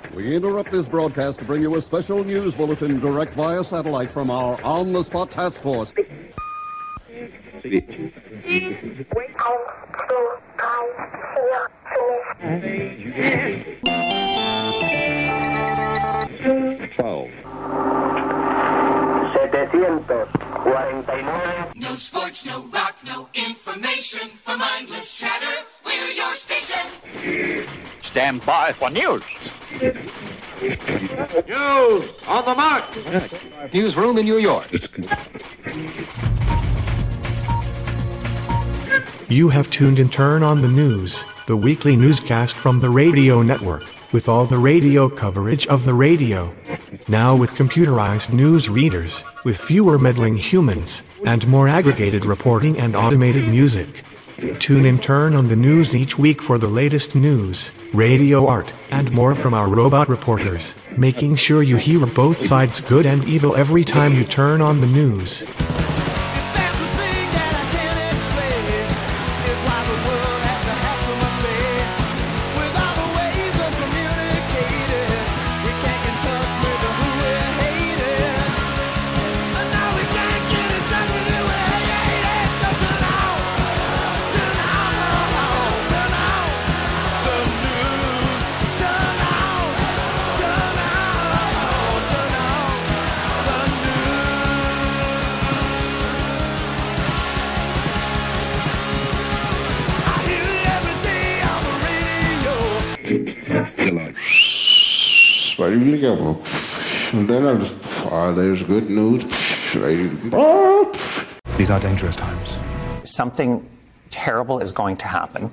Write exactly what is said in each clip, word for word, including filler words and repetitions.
We interrupt this broadcast to bring you a special news bulletin direct via satellite from our on-the-spot task force. twelve. No sports, no rock, no information. For mindless chatter, we're your station. Stand by for news. News on the mark. Newsroom in New York. You have tuned in Turn on the News, the weekly newscast from the radio network, with all the radio coverage of the radio. Now with computerized news readers, with fewer meddling humans, and more aggregated reporting and automated music. Tune in Turn on the News each week for the latest news, radio art, and more from our robot reporters, making sure you hear both sides good and evil every time you turn on the news. And then I just, ah, there's good news. These are dangerous times. Something terrible is going to happen.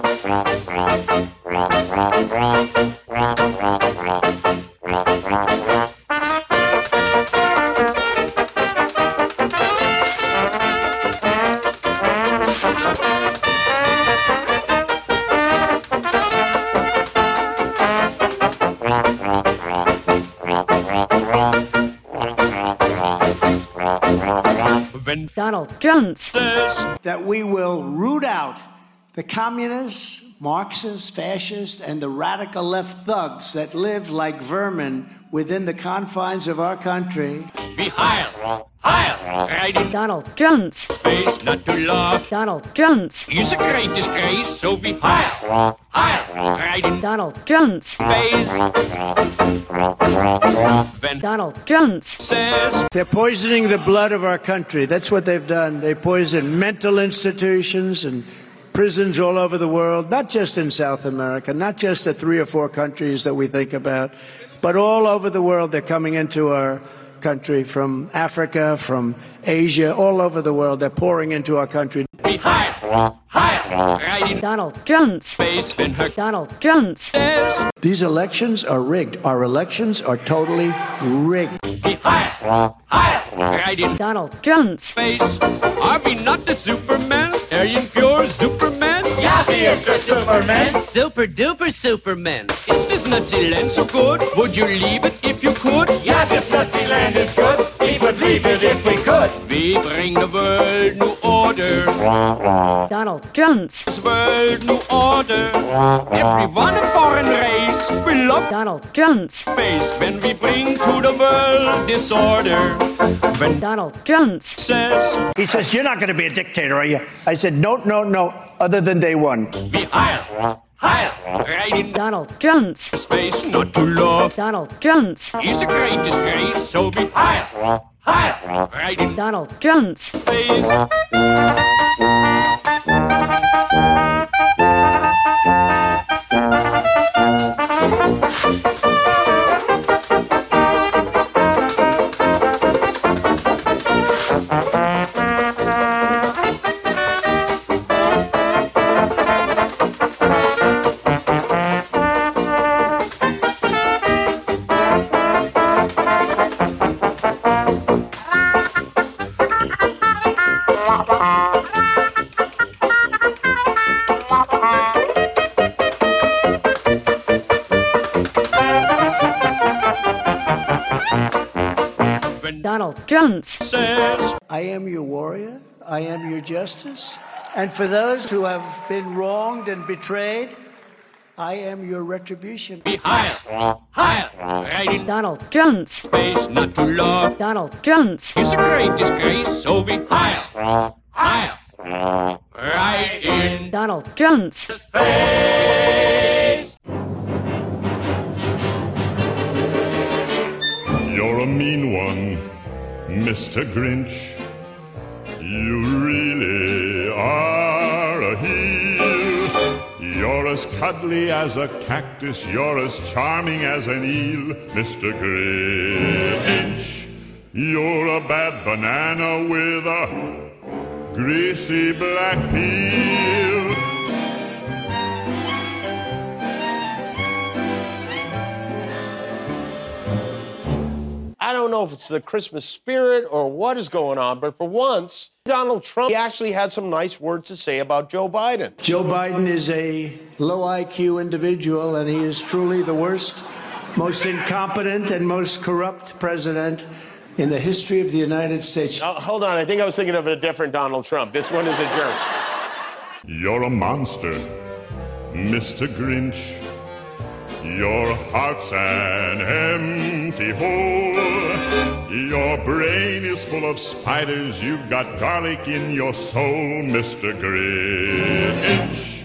Donald Trump says that we will root out the communists, Marxists, fascists, and the radical left thugs that live like vermin within the confines of our country. Be higher, higher, riding Donald Trump. Space not to love. Donald Trump is a great disgrace, so be higher, higher, riding Donald Trump. Space. When Donald Trump says they're poisoning the blood of our country. That's what they've done. They poison mental institutions and prisons all over the world, not just in South America, not just the three or four countries that we think about, but all over the world. They're coming into our country from Africa, from Asia, all over the world. They're pouring into our country. Be higher, higher, riding Donald Trump. Space when her Donald Trump says these elections are rigged. Our elections are totally rigged. be higher, higher, riding Donald Trump. Space. Are we not the Superman? Aryan pure Superman? Yeah, we are the Superman. Super duper Superman. Is this Nazi land so good? Would you leave it if you could? Yeah, this Nazi land is good. We would leave it if we could. We bring the world new order. Donald Trump. This world new order. Everyone a foreign race. We love Donald Trump. space when we bring to the world disorder. When Donald Trump says He says, you're not going to be a dictator, are you? I said, no, no, no, other than day one. be higher, higher, riding Donald Trump. space not to love. Donald Trump. Is a great disgrace, so be higher, higher, riding Donald Trump. space. Donald Trump says, I am your warrior, I am your justice, and for those who have been wronged and betrayed, I am your retribution. Be higher, higher, right in Donald Trump. space, not too low. Donald Trump. It's a great disgrace, so be higher, higher, right in Donald Trump. space. You're a mean one, Mister Grinch. You really are a heel. You're as cuddly as a cactus. You're as charming as an eel, Mister Grinch. You're a bad banana with a greasy black peel. I don't know if it's the Christmas spirit or what is going on, but for once, Donald Trump he actually had some nice words to say about Joe Biden. Joe Biden is a low I Q individual, and he is truly the worst, most incompetent, and most corrupt president in the history of the United States. Oh, hold on, I think I was thinking of a different Donald Trump. This one is a jerk. You're a monster, Mister Grinch. Your heart's an empty hole. Your brain is full of spiders. You've got garlic in your soul, Mister Grinch.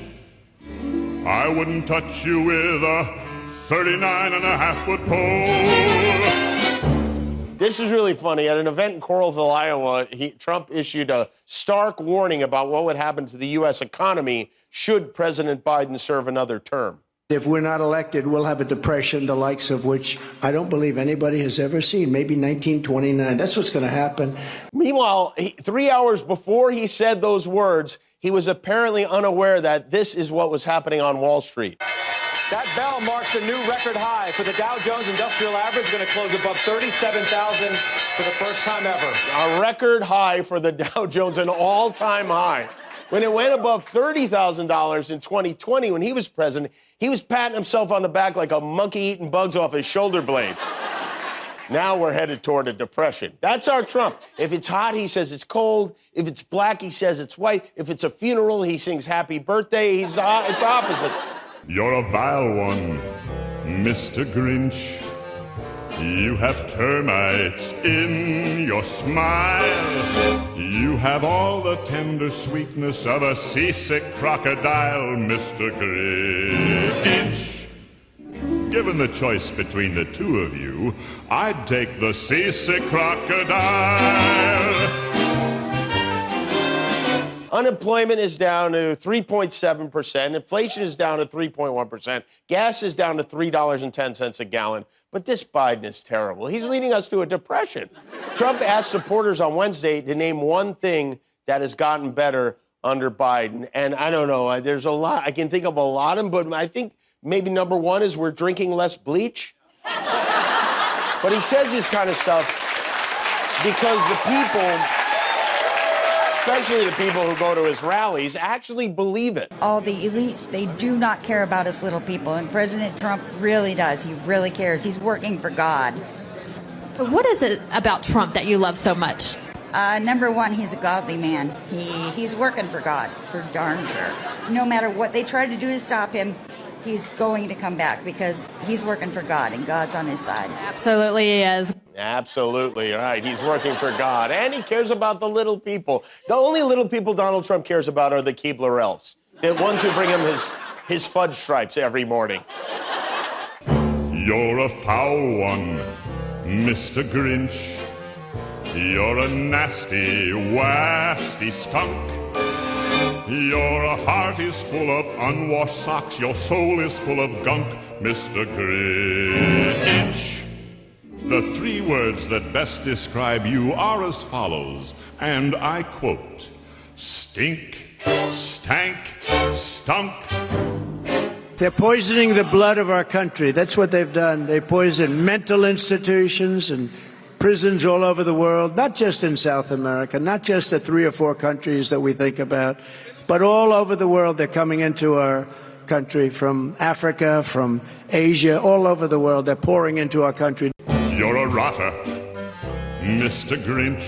I wouldn't touch you with a thirty-nine and a half foot pole. This is really funny. At an event in Coralville, Iowa, he, Trump issued a stark warning about what would happen to the U S economy should President Biden serve another term. If we're not elected, we'll have a depression the likes of which I don't believe anybody has ever seen, maybe nineteen twenty-nine. That's what's going to happen. Meanwhile, he, three hours before he said those words, he was apparently unaware that this is what was happening on Wall Street. That bell marks a new record high for the Dow Jones Industrial Average, going to close above thirty-seven thousand for the first time ever. A record high for the Dow Jones, an all-time high. When it went above thirty thousand dollars in twenty twenty, when he was president, he was patting himself on the back like a monkey eating bugs off his shoulder blades. Now we're headed toward a depression. That's our Trump. If it's hot, he says it's cold. If it's black, he says it's white. If it's a funeral, he sings happy birthday. He's uh, it's opposite. You're a vile one, Mister Grinch. You have termites in your smile. You have all the tender sweetness of a seasick crocodile, Mister Grinch. Given the choice between the two of you, I'd take the seasick crocodile. Unemployment is down to three point seven percent. Inflation is down to three point one percent. Gas is down to three dollars and ten cents a gallon. But this Biden is terrible. He's leading us to a depression. Trump asked supporters on Wednesday to name one thing that has gotten better under Biden. And I don't know, there's a lot. I can think of a lot of them, but I think maybe number one is we're drinking less bleach. But he says this kind of stuff because the people, especially the people who go to his rallies, actually believe it. All the elites, they do not care about us little people, and President Trump really does. He really cares. He's working for God. What is it about Trump that you love so much? Uh, number one, he's a godly man. He He's working for God, for darn sure. No matter what they try to do to stop him, he's going to come back because he's working for God, and God's on his side. Absolutely he is. Absolutely right. He's working for God, and he cares about the little people. The only little people Donald Trump cares about are the Keebler elves, the ones who bring him his, his fudge stripes every morning. You're a foul one, Mister Grinch. You're a nasty, wasty skunk. Your heart is full of unwashed socks. Your soul is full of gunk, Mister Grinch. The three words that best describe you are as follows, and I quote, stink, stank, stunk. They're poisoning the blood of our country. That's what they've done. They poison mental institutions and prisons all over the world, not just in South America, not just the three or four countries that we think about, but all over the world. They're coming into our country from Africa, from Asia, all over the world. They're pouring into our country. You're a rotter, Mister Grinch.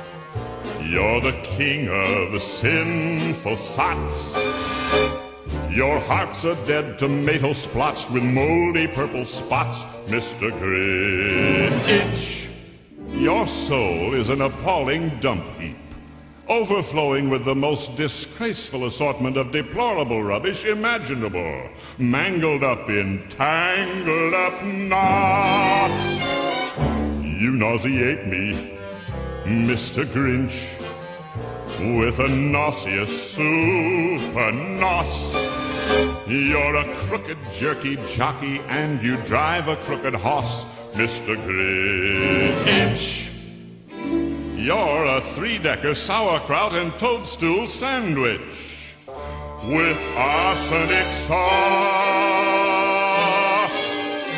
You're the king of sinful sots. Your heart's a dead tomato splotched with moldy purple spots, Mister Grinch. Your soul is an appalling dump heap, overflowing with the most disgraceful assortment of deplorable rubbish imaginable, mangled up in tangled up knots. You nauseate me, Mister Grinch, with a nauseous super nos. You're a crooked jerky jockey and you drive a crooked hoss, Mister Grinch. You're a three-decker sauerkraut and toadstool sandwich with arsenic sauce.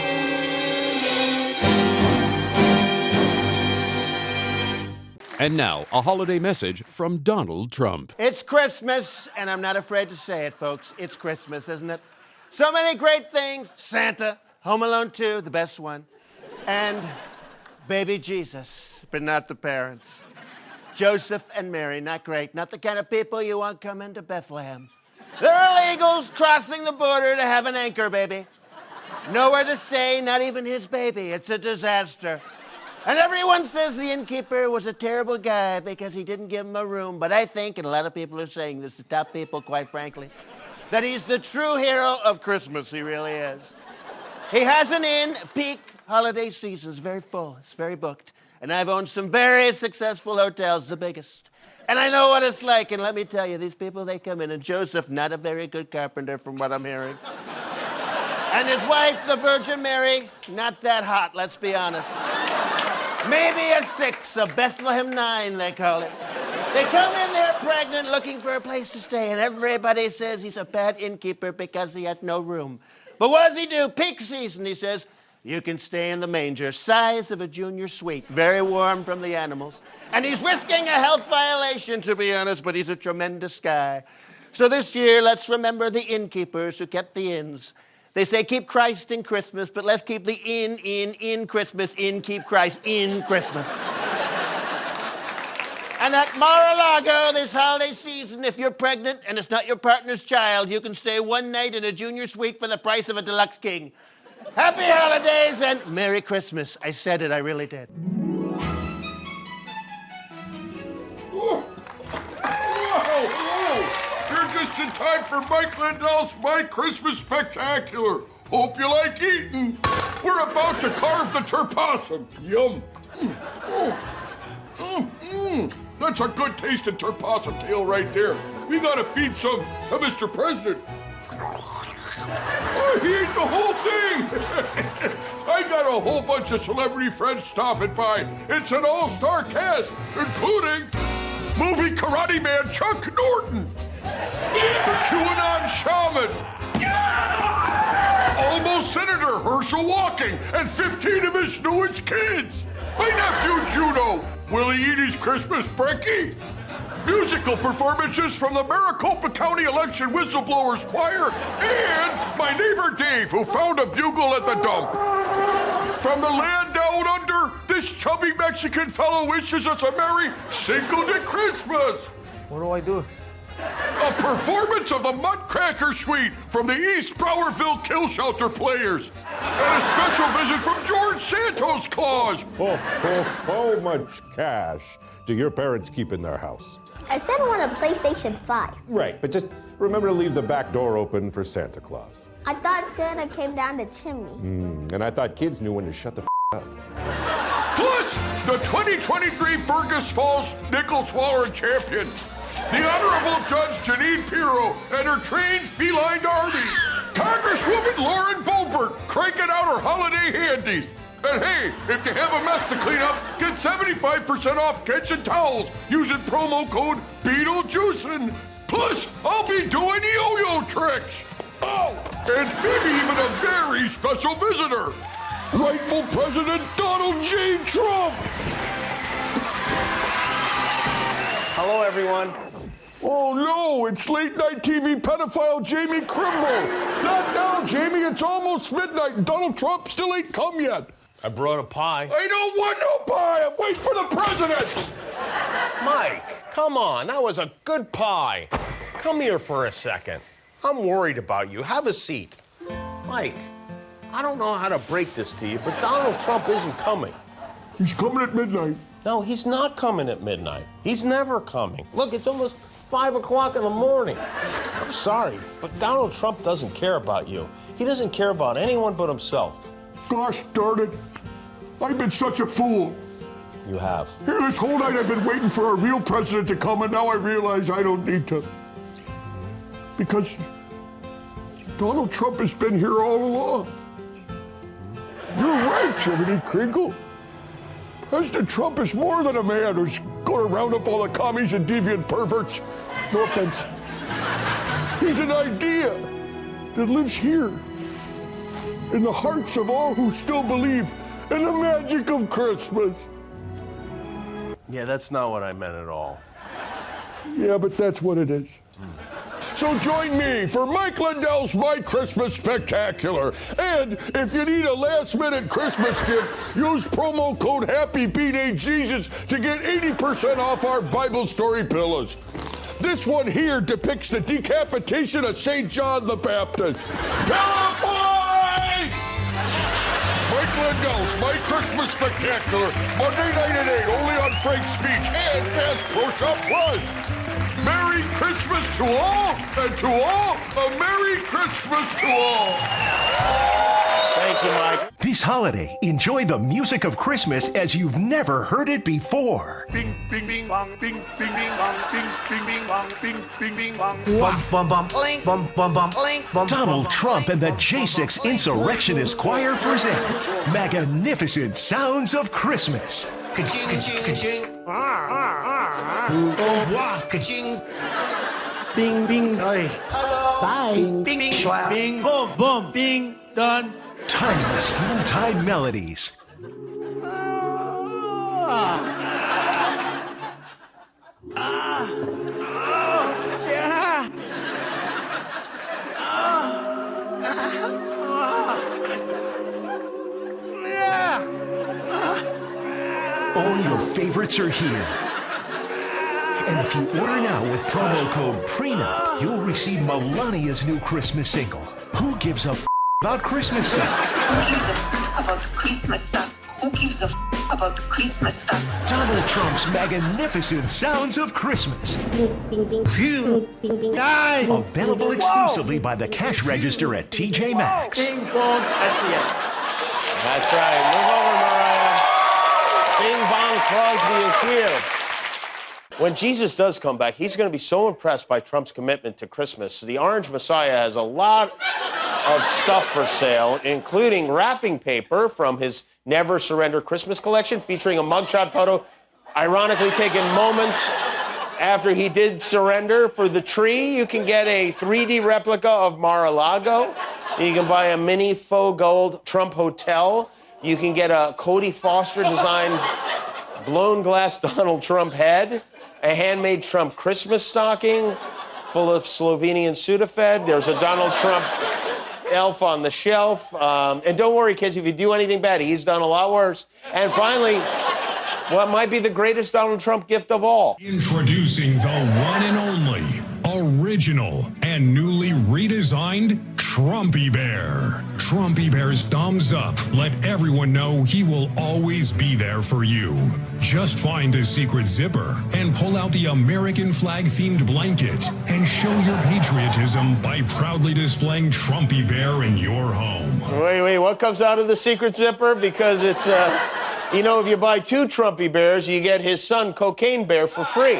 And now, a holiday message from Donald Trump. It's Christmas, and I'm not afraid to say it, folks. It's Christmas, isn't it? So many great things. Santa, Home Alone two, the best one, and baby Jesus, but not the parents. Joseph and Mary, not great. Not the kind of people you want coming to Bethlehem. They're illegals crossing the border to have an anchor baby. Nowhere to stay, not even his baby. It's a disaster. And everyone says the innkeeper was a terrible guy because he didn't give him a room. But I think, and a lot of people are saying this, the top people, quite frankly, that he's the true hero of Christmas. He really is. He has an inn, peak holiday season. It's very full. It's very booked. And I've owned some very successful hotels, the biggest. And I know what it's like. And let me tell you, these people, they come in. And Joseph, not a very good carpenter from what I'm hearing. And his wife, the Virgin Mary, not that hot, let's be honest. Maybe a six, a Bethlehem nine, they call it. They come in there pregnant, looking for a place to stay, and everybody says he's a bad innkeeper because he had no room. But what does he do? Peak season, he says, you can stay in the manger, size of a junior suite, very warm from the animals. And he's risking a health violation, to be honest, but he's a tremendous guy. So this year, let's remember the innkeepers who kept the inns. They say keep Christ in Christmas, but let's keep the in, in, in Christmas, in, keep Christ in Christmas. And at Mar-a-Lago this holiday season, if you're pregnant and it's not your partner's child, you can stay one night in a junior suite for the price of a deluxe king. Happy holidays and Merry Christmas. I said it, I really did. Whoa, whoa. You're just in time for Mike Lindell's My Christmas Spectacular. Hope you like eating. We're about to carve the turpossum. Yum. Mm, oh. mm, mm. That's a good tasting turpossum tail right there. We gotta feed some to Mister President. Oh, he ate the whole thing. I got a whole bunch of celebrity friends stopping by. It's an all-star cast, including movie Karate Man Chuck Norton. The QAnon shaman. Almost Senator Herschel Walking and fifteen of his newest kids. My nephew Juno. Will he eat his Christmas brekkie? Musical performances from the Maricopa County Election Whistleblowers Choir and my neighbor Dave, who found a bugle at the dump. From the land down under, this chubby Mexican fellow wishes us a Merry Cinco de Christmas. What do I do? A performance of the Muttcracker Suite from the East Browerville Kill Shelter Players. And a special visit from George Santos Claus. Oh, oh, how much cash do your parents keep in their house? I said I want a PlayStation five. Right, but just remember to leave the back door open for Santa Claus. I thought Santa came down the chimney. Mm, and I thought kids knew when to shut the f up. Plus, the twenty twenty-three Fergus Falls Nickel Swallowing Champion, the Honorable Judge Janine Pirro and her trained feline army, Congresswoman Lauren Boebert cranking out her holiday handies. And hey, if you have a mess to clean up, get seventy-five percent off kitchen towels using promo code Beetlejuicin'. Plus, I'll be doing yo-yo tricks. Oh, and maybe even a very special visitor, rightful President Donald J. Trump. Hello, everyone. Oh, no, it's late-night T V pedophile Jamie Crimble. Not now, Jamie. It's almost midnight, and Donald Trump still ain't come yet. I brought a pie. I don't want no pie. I'm waiting for the president. Mike, come on. That was a good pie. Come here for a second. I'm worried about you. Have a seat. Mike, I don't know how to break this to you, but Donald Trump isn't coming. He's coming at midnight. No, he's not coming at midnight. He's never coming. Look, it's almost five o'clock in the morning. I'm sorry, but Donald Trump doesn't care about you. He doesn't care about anyone but himself. Gosh darn it. I've been such a fool. You have. Here, this whole night I've been waiting for a real president to come, and now I realize I don't need to. Because Donald Trump has been here all along. You're right, Jiminy Crinkle. President Trump is more than a man who's going to round up all the commies and deviant perverts. No offense. He's an idea that lives here in the hearts of all who still believe in the magic of Christmas. Yeah, that's not what I meant at all. Yeah, but that's what it is. So join me for Mike Lindell's My Christmas Spectacular. And if you need a last-minute Christmas gift, use promo code Happy B-Day Jesus to get eighty percent off our Bible story pillows. This one here depicts the decapitation of Saint John the Baptist. Pillow Boy! Mike Lindell's My Christmas Spectacular, Monday night at eight, only on Frank's Speech and Bass Pro Shop Plus. Merry Christmas to all, and to all, a Merry Christmas to all. Thank you, Mike. This holiday, enjoy the music of Christmas as you've never heard it before. Bing, bing, bing, bong, bing, bing, bing, bong, bing, bing, bing, bong, bing, bing, bing, bong. Bum, bum, bum, clink, bum, bum, bum, clink, bum. Donald Trump and the J six Insurrectionist Choir present Magnificent Sounds of Christmas. Ka-ching, ka-ching, ka-ching. Ah, ah, ah. Oh, wah, ka-ching. Bing, bing, oi. Hello. Bye. Bing, bing, bing, Slap. Bing, boom, boom, bing, done. Timeless Yuletide melodies. Ah. Ah. Oh, yeah. Ah. Ah. Yeah. All your favorites are here. And if you order now with promo code PRENUP, you'll receive Melania's new Christmas single, Who Gives a F*** About Christmas Stuff? Who gives a f- about Christmas stuff? Who gives a f- about Christmas stuff? Donald Trump's Magnificent Sounds of Christmas. Phew. Available exclusively by the cash register at T J Maxx. Bing, boom, that's it. That's right. Move over, Mariah. Bing Bong Crosby is here. When Jesus does come back, he's going to be so impressed by Trump's commitment to Christmas. The Orange Messiah has a lot of stuff for sale, including wrapping paper from his Never Surrender Christmas collection, featuring a mugshot photo, ironically taken moments after he did surrender. For the tree, you can get a three D replica of Mar-a-Lago. You can buy a mini faux gold Trump hotel. You can get a Cody Foster designed blown glass Donald Trump head, a handmade Trump Christmas stocking full of Slovenian Sudafed. There's a Donald Trump elf on the shelf. Um, and don't worry, kids, if you do anything bad, he's done a lot worse. And finally, what might be the greatest Donald Trump gift of all. Introducing the one and only, original, and newly redesigned Trumpy Bear. Trumpy Bear's thumbs up let everyone know he will always be there for you. Just find the secret zipper and pull out the American flag-themed blanket and show your patriotism by proudly displaying Trumpy Bear in your home. Wait, wait, what comes out of the secret zipper? Because it's, uh, you know, if you buy two Trumpy Bears, you get his son, Cocaine Bear, for free.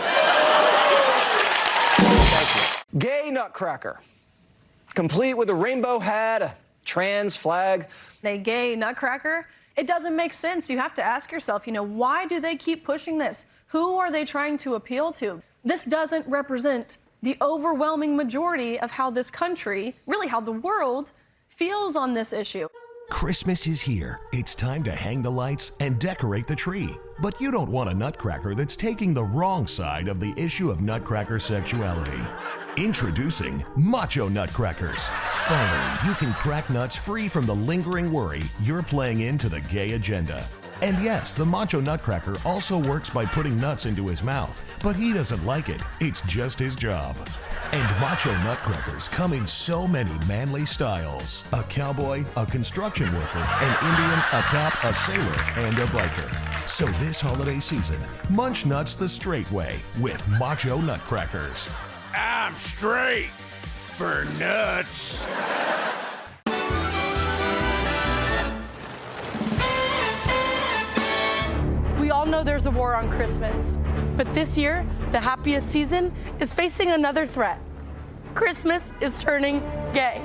Gay Nutcracker, complete with a rainbow hat, a trans flag. A gay nutcracker? It doesn't make sense. You have to ask yourself, you know, why do they keep pushing this? Who are they trying to appeal to? This doesn't represent the overwhelming majority of how this country, really how the world, feels on this issue. Christmas is here. It's time to hang the lights and decorate the tree. But you don't want a nutcracker that's taking the wrong side of the issue of nutcracker sexuality. Introducing Macho Nutcrackers. Finally, you can crack nuts free from the lingering worry you're playing into the gay agenda. And yes, the Macho Nutcracker also works by putting nuts into his mouth, but he doesn't like it. It's just his job. And Macho Nutcrackers come in so many manly styles. A cowboy, a construction worker, an Indian, a cop, a sailor, and a biker. So this holiday season, munch nuts the straight way with Macho Nutcrackers. I'm straight for nuts. We all know there's a war on Christmas, but this year, the happiest season is facing another threat. Christmas is turning gay.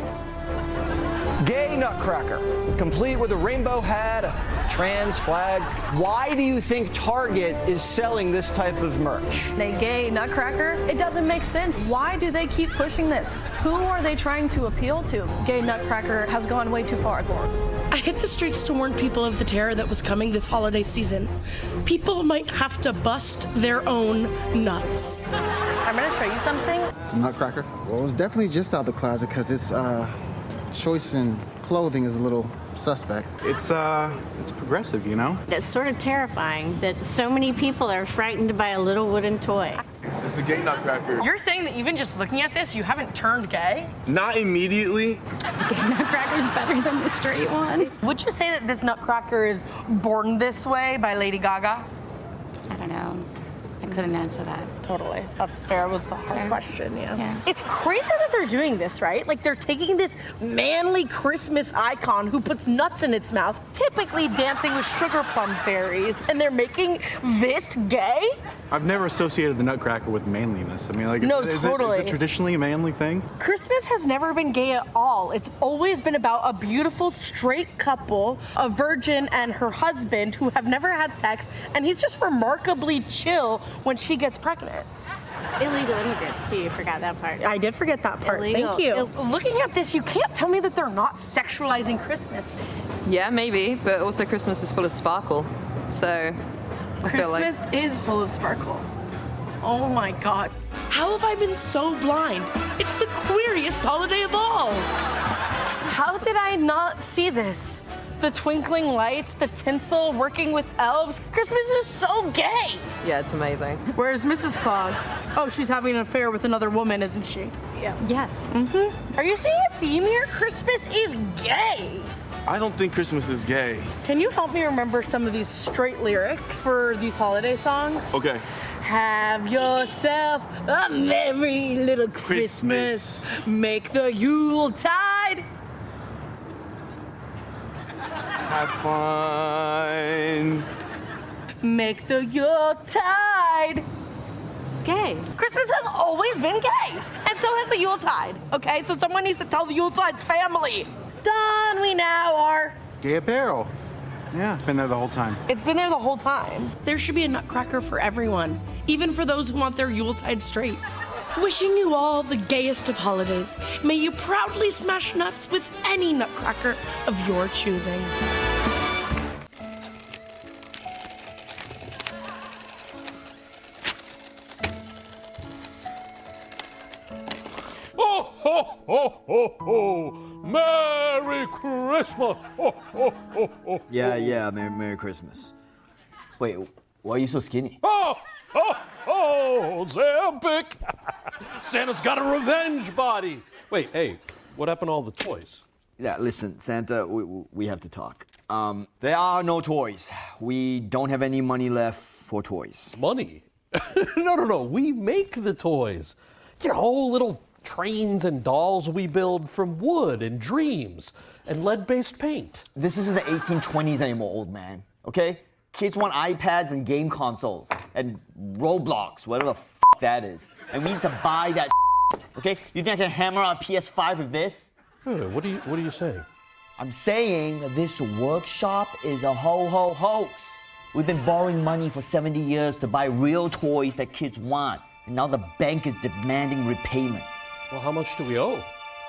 Gay Nutcracker, complete with a rainbow hat, a trans flag. Why do you think Target is selling this type of merch? A gay Nutcracker? It doesn't make sense. Why do they keep pushing this? Who are they trying to appeal to? Gay Nutcracker has gone way too far, Lauren. I hit the streets to warn people of the terror that was coming this holiday season. People might have to bust their own nuts. I'm gonna show you something. It's a Nutcracker. Well, it's definitely just out of the closet because its uh, choice in clothing is a little suspect. It's uh, it's progressive, you know? It's sort of terrifying that so many people are frightened by a little wooden toy. It's a gay Nutcracker. You're saying that even just looking at this, you haven't turned gay? Not immediately. The gay Nutcracker's better than the straight one. Would you say that this Nutcracker is Born This Way by Lady Gaga? I don't know. I couldn't answer that. Totally. That's fair. It was a hard Fair. question, yeah. Yeah. It's crazy that they're doing this, right? Like, they're taking this manly Christmas icon who puts nuts in its mouth, typically dancing with sugar plum fairies, and they're making this gay? I've never associated the Nutcracker with manliness. I mean, like, is, No, it, is, totally. it, is it traditionally a manly thing? Christmas has never been gay at all. It's always been about a beautiful straight couple, a virgin and her husband who have never had sex, and he's just remarkably chill when she gets pregnant. Illegal immigrants, too. You forgot that part. I did forget that part. Illegal. Thank you. Looking at this, you can't tell me that they're not sexualizing Christmas. Yeah, maybe, but also Christmas is full of sparkle. So I feel like Christmas is full of sparkle. Oh my God. How have I been so blind? It's the queeriest holiday of all. How did I not see this? The twinkling lights, the tinsel, working with elves. Christmas is so gay. yeah, it's amazing. Where's Missus Claus? Oh, she's having an affair with another woman, isn't she? Yeah. Yes. Mm-hmm. Are you seeing a theme here? Christmas is gay. I don't think Christmas is gay. Can you help me remember some of these straight lyrics for these holiday songs? Okay. Have yourself a merry little Christmas. Christmas. Make the Yuletide. Have fun. Make the Yuletide. Gay. Christmas has always been gay, and so has the Yuletide. Okay, so someone needs to tell the Yuletide's family. Don, we now are. Gay apparel. Yeah, been there the whole time. It's been there the whole time. There should be a Nutcracker for everyone, even for those who want their Yuletide straight. Wishing you all the gayest of holidays. May you proudly smash nuts with any Nutcracker of your choosing. Ho, ho, ho, ho, ho! Merry Christmas! Ho, ho, ho, ho! Yeah, yeah, Merry, Merry Christmas. Wait, why are you so skinny? Oh, oh, oh, Zambic! Santa's got a revenge body! Wait, hey, what happened to all the toys? Yeah, listen, Santa, we, we have to talk. Um, there are no toys. We don't have any money left for toys. Money? no, no, no, we make the toys. You know, little trains and dolls we build from wood and dreams and lead-based paint. This isn't the eighteen twenties anymore, old man, okay? Kids want iPads and game consoles and Roblox, whatever the f that is. And we need to buy that okay? You think I can hammer out a P S five with this? Hey, what are you, what are you saying? I'm saying this workshop is a ho-ho hoax. We've been borrowing money for seventy years to buy real toys that kids want. And now the bank is demanding repayment. Well, how much do we owe?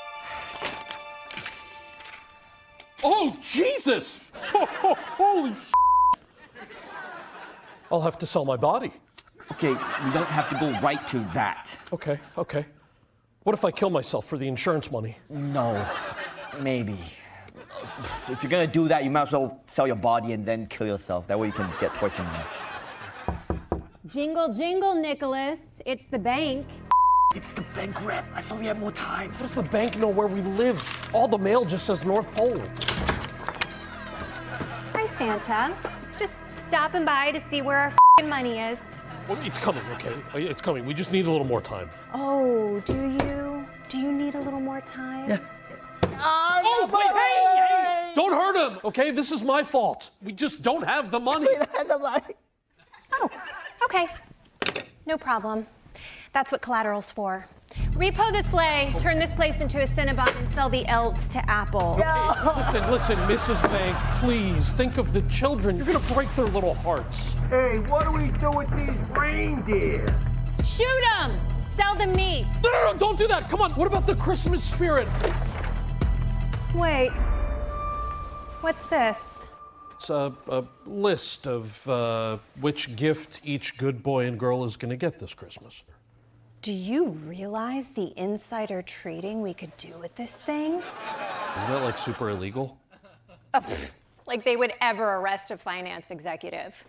Oh, Jesus! Holy sh**! I'll have to sell my body. Okay, we don't have to go right to that. Okay, okay. What if I kill myself for the insurance money? No, maybe. If you're gonna do that, you might as well sell your body and then kill yourself. That way you can get toys from me. Jingle, jingle, Nicholas. It's the bank. It's the bank rep. I thought we had more time. What does the bank know where we live? All the mail just says North Pole. Hi, Santa. Just stopping by to see where our f***ing money is. Well, it's coming, okay? It's coming. We just need a little more time. Oh, do you? Do you need a little more time? Yeah. Oh, wait, hey, hey! Don't hurt him, okay? This is my fault. We just don't have the money. Oh, okay. No problem. That's what collateral's for. Repo the sleigh, turn this place into a Cinnabon, and sell the elves to Apple. Okay, listen, listen, Missus Bank, please think of the children. You're gonna break their little hearts. Hey, what do we do with these reindeer? Shoot them! Sell the meat. No, no, no, don't do that. Come on, what about the Christmas spirit? Wait. What's this? It's a, a list of uh, which gift each good boy and girl is gonna get this Christmas. Do you realize the insider trading we could do with this thing? Isn't that like super illegal? Oh, like they would ever arrest a finance executive.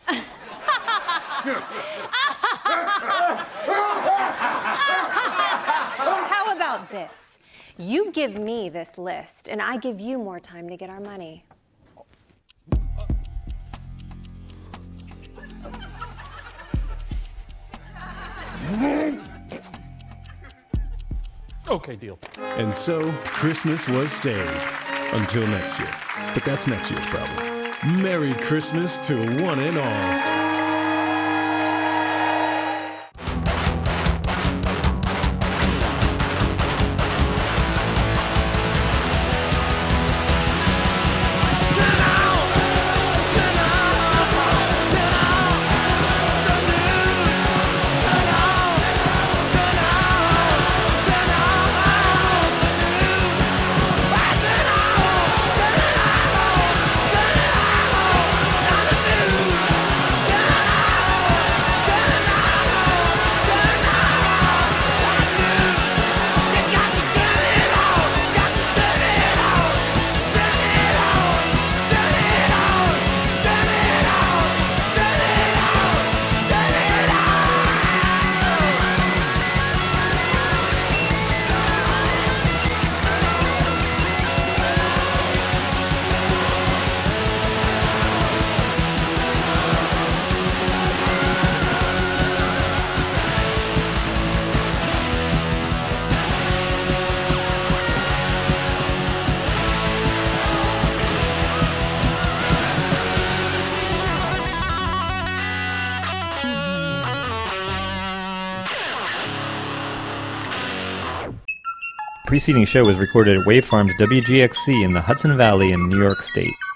How about this? You give me this list, and I give you more time to get our money. Okay, deal. And so, Christmas was saved. Until next year. But that's next year's problem. Merry Christmas to one and all. The preceding show was recorded at Wave Farms W G X C in the Hudson Valley in New York State.